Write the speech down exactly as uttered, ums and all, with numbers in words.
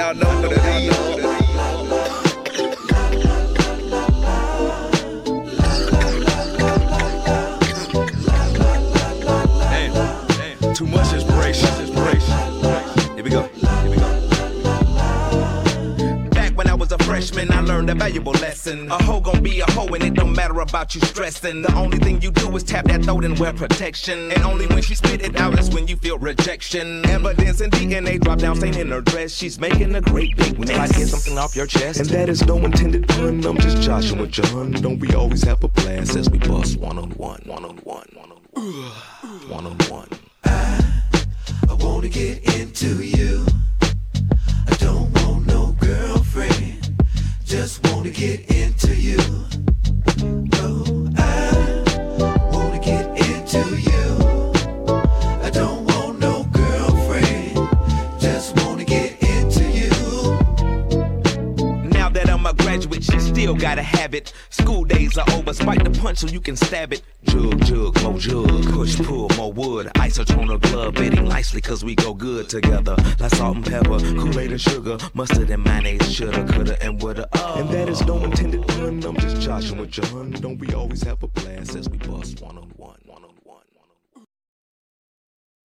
y'all know what it is. Too much inspiration, inspiration. Here we go, here we go. Back when I was a freshman, I learned a valuable lesson. A hoe gon' be a hoe and it don't matter about you stressing. The only thing you do is tap that throat and wear protection. And only when she spit it out is when you feel rejection. Evidence and D N A drop down, stain in her dress. She's making a great big mess. I get something off your chest. And that is no intended pun. I'm just Joshua John. Don't we always have a blast as we bust one on one, one on one, one on one, one on one. I wanna get into you. I don't want no girlfriend. Just wanna get into you. Oh, I wanna get into you. I don't want no girlfriend. Just wanna get into you. Now that I'm a graduate, she still gotta have it. School days are over, spike the punch so you can stab it. Jug, jug, more jug, push, pull, more wood. Isotone a glove, betting nicely cause we go good together. Like salt and pepper, Kool-Aid and sugar, mustard and mayonnaise, shoulda, coulda, and woulda. Oh. And that is no intended pun. I'm just Joshua John. Don't we always have a blast as we bust one on one?